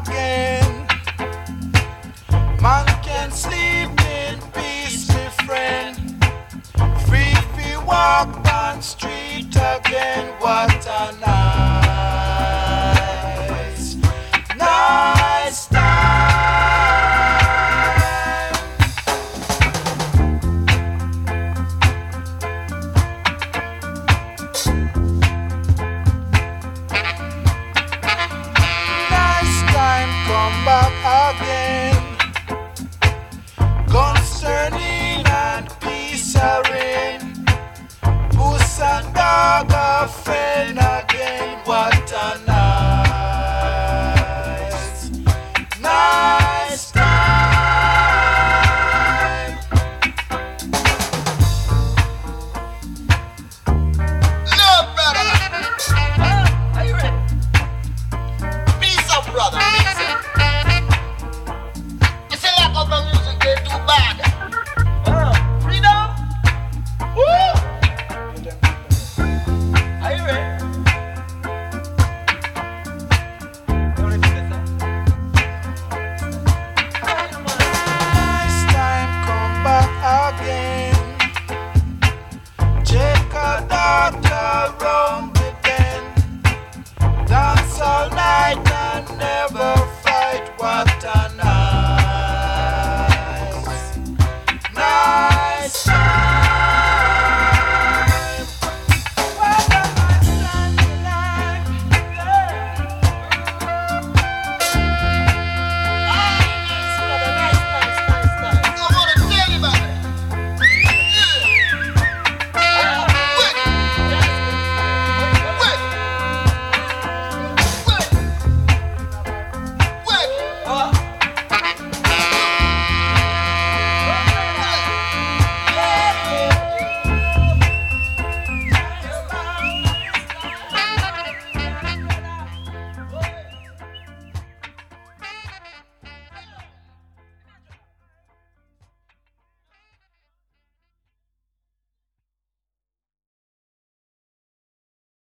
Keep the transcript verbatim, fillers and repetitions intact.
again. Man can sleep in peace, my friend. Free fi walk on street again. What a nice, nice time. Nice time, come back again. Guns turning and peace are reign. Puss and dog are friend again. What a nice, nice time. Love, brother. Huh? Are you ready? Peace up, brother. Peace up. You say lack of the music, they too bad. Huh? Freedom? Woo! Are you ready? You ready for this, huh? Nice time, come back again. Check a doctor round the bend. Dance all night and never fight. What a